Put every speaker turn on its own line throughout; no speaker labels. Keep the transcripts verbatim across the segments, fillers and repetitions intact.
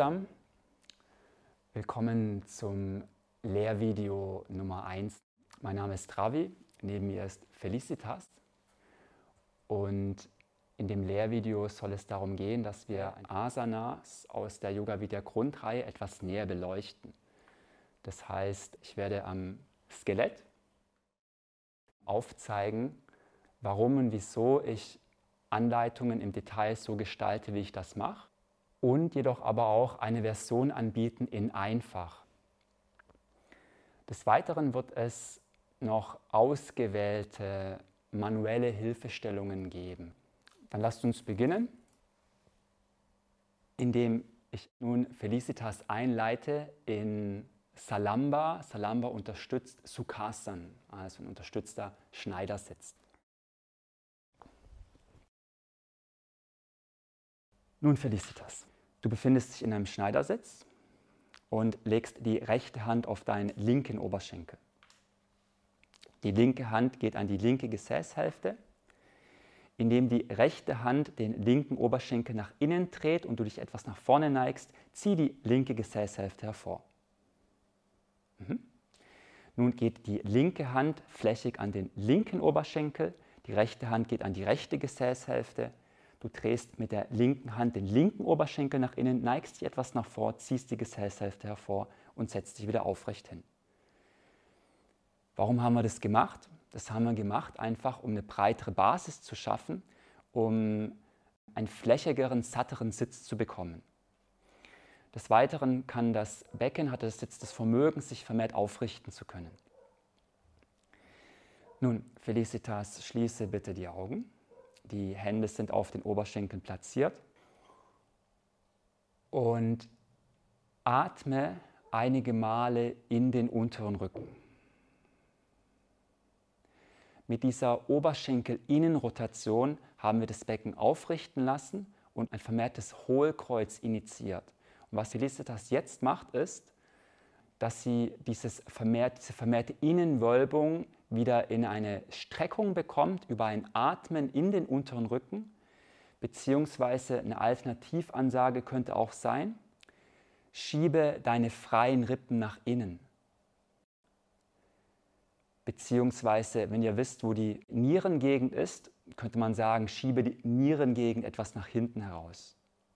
zusammen, willkommen zum Lehrvideo Nummer eins. Mein Name ist Ravi, neben mir ist Felicitas und in dem Lehrvideo soll es darum gehen, dass wir Asanas aus der Yoga Vidya Grundreihe etwas näher beleuchten. Das heißt, ich werde am Skelett aufzeigen, warum und wieso ich Anleitungen im Detail so gestalte, wie ich das mache, und jedoch aber auch eine Version anbieten in einfach. Des Weiteren wird es noch ausgewählte manuelle Hilfestellungen geben. Dann lasst uns beginnen, indem ich nun Felicitas einleite in Salamba. Salamba unterstützt Sukhasana, also ein unterstützter Schneidersitz. Nun Felicitas, du befindest dich in einem Schneidersitz und legst die rechte Hand auf deinen linken Oberschenkel. Die linke Hand geht an die linke Gesäßhälfte. Indem die rechte Hand den linken Oberschenkel nach innen dreht und du dich etwas nach vorne neigst, zieh die linke Gesäßhälfte hervor. Mhm. Nun geht die linke Hand flächig an den linken Oberschenkel, die rechte Hand geht an die rechte Gesäßhälfte. Du drehst mit der linken Hand den linken Oberschenkel nach innen, neigst dich etwas nach vor, ziehst die Gesäßhälfte hervor und setzt dich wieder aufrecht hin. Warum haben wir das gemacht? Das haben wir gemacht, einfach um eine breitere Basis zu schaffen, um einen flächigeren, satteren Sitz zu bekommen. Des Weiteren kann das Becken, hat das jetzt das Vermögen, sich vermehrt aufrichten zu können. Nun, Felicitas, schließe bitte die Augen. Die Hände sind auf den Oberschenkeln platziert. Und atme einige Male in den unteren Rücken. Mit dieser Oberschenkel-Innenrotation haben wir das Becken aufrichten lassen und ein vermehrtes Hohlkreuz initiiert. Und was Felicitas jetzt macht, ist, dass sie dieses vermehrt, diese vermehrte Innenwölbung wieder in eine Streckung bekommt über ein Atmen in den unteren Rücken, beziehungsweise eine Alternativansage könnte auch sein, schiebe deine freien Rippen nach innen. Beziehungsweise, wenn ihr wisst, wo die Nierengegend ist, könnte man sagen, schiebe die Nierengegend etwas nach hinten heraus.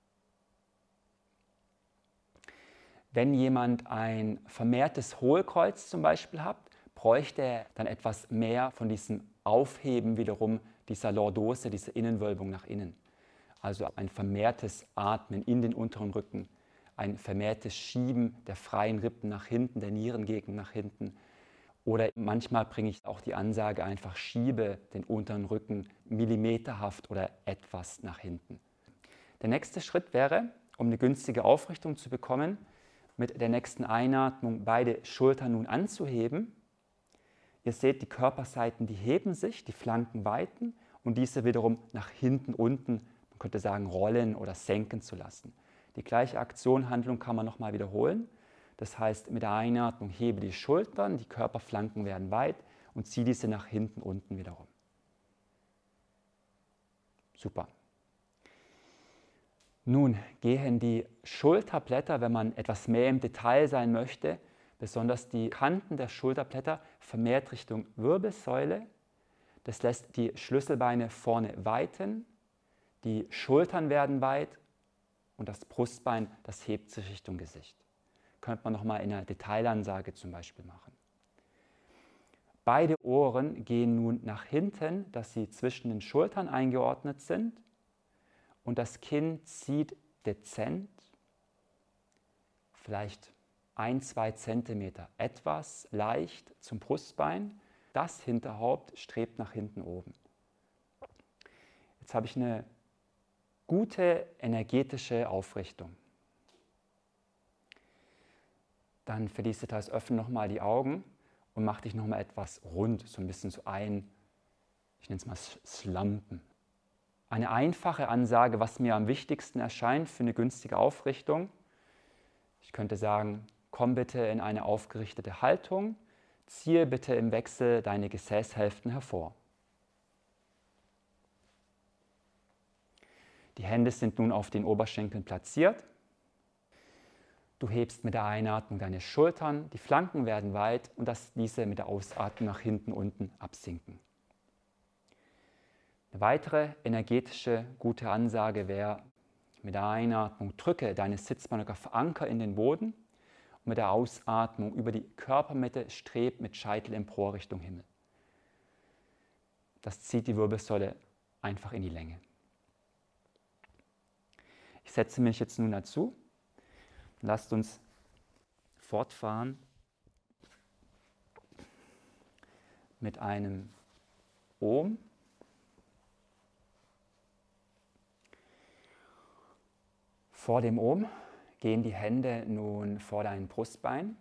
Wenn jemand ein vermehrtes Hohlkreuz zum Beispiel hat, bräuchte er dann etwas mehr von diesem Aufheben wiederum dieser Lordose, dieser Innenwölbung nach innen. Also ein vermehrtes Atmen in den unteren Rücken, ein vermehrtes Schieben der freien Rippen nach hinten, der Nierengegend nach hinten. Oder manchmal bringe ich auch die Ansage einfach, schiebe den unteren Rücken millimeterhaft oder etwas nach hinten. Der nächste Schritt wäre, um eine günstige Aufrichtung zu bekommen, mit der nächsten Einatmung beide Schultern nun anzuheben. Ihr seht, die Körperseiten, die heben sich, die Flanken weiten und diese wiederum nach hinten unten, man könnte sagen, rollen oder senken zu lassen. Die gleiche Aktion, Handlung kann man nochmal wiederholen. Das heißt, mit der Einatmung hebe die Schultern, die Körperflanken werden weit und ziehe diese nach hinten unten wiederum. Super. Nun gehen die Schulterblätter, wenn man etwas mehr im Detail sein möchte, besonders die Kanten der Schulterblätter vermehrt Richtung Wirbelsäule. Das lässt die Schlüsselbeine vorne weiten, die Schultern werden weit und das Brustbein, das hebt sich Richtung Gesicht. Könnte man nochmal in einer Detailansage zum Beispiel machen. Beide Ohren gehen nun nach hinten, dass sie zwischen den Schultern eingeordnet sind und das Kinn zieht dezent, vielleicht ein, zwei Zentimeter, etwas leicht zum Brustbein. Das Hinterhaupt strebt nach hinten oben. Jetzt habe ich eine gute energetische Aufrichtung. Dann, Felicitas, öffne nochmal die Augen und mach dich nochmal etwas rund, so ein bisschen so ein, ich nenne es mal Slumpen. Eine einfache Ansage, was mir am wichtigsten erscheint für eine günstige Aufrichtung. Ich könnte sagen, komm bitte in eine aufgerichtete Haltung, ziehe bitte im Wechsel deine Gesäßhälften hervor. Die Hände sind nun auf den Oberschenkeln platziert. Du hebst mit der Einatmung deine Schultern, die Flanken werden weit und dass diese mit der Ausatmung nach hinten unten absinken. Eine weitere energetische gute Ansage wäre, mit der Einatmung drücke deine Sitzbank oder veranker in den Boden und mit der Ausatmung über die Körpermitte streb mit Scheitel empor Richtung Himmel. Das zieht die Wirbelsäule einfach in die Länge. Ich setze mich jetzt nun dazu. Lasst uns fortfahren mit einem Om. Vor dem Om gehen die Hände nun vor dein Brustbein.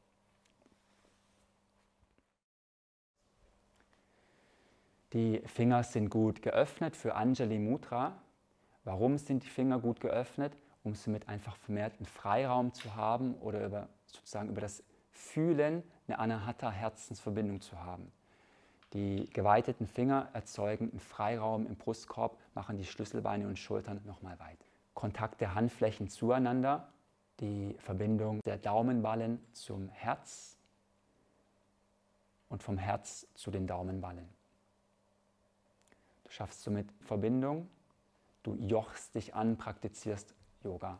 Die Finger sind gut geöffnet für Anjali Mudra. Warum sind die Finger gut geöffnet? Um somit einfach vermehrten Freiraum zu haben oder über, sozusagen über das Fühlen eine Anahata-Herzensverbindung zu haben. Die geweiteten Finger erzeugen einen Freiraum im Brustkorb, machen die Schlüsselbeine und Schultern nochmal weit. Kontakt der Handflächen zueinander, die Verbindung der Daumenballen zum Herz und vom Herz zu den Daumenballen. Du schaffst somit Verbindung, du jochst dich an, praktizierst Yoga.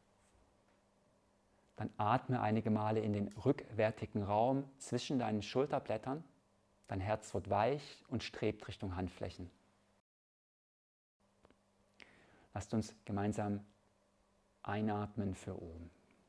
Dann atme einige Male in den rückwärtigen Raum zwischen deinen Schulterblättern. Dein Herz wird weich und strebt Richtung Handflächen. Lasst uns gemeinsam einatmen für oben.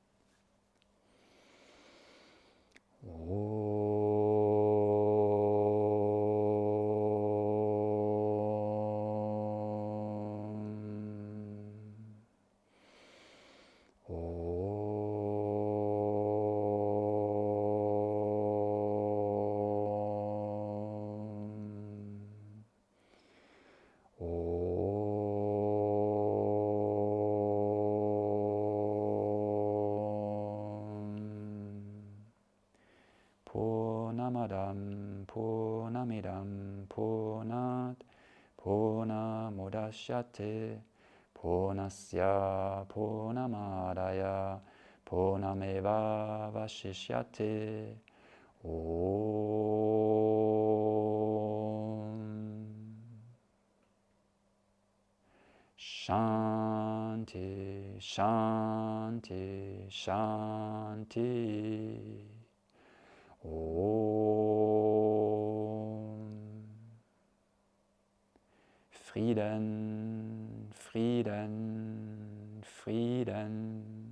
Purnamadam Purnamidam Purnat Purnamudachyate Purnasya Purnamadaya Purnameva Vashishyate. Om Shanti, Shanti, Shanti. Om Frieden, Frieden, Frieden.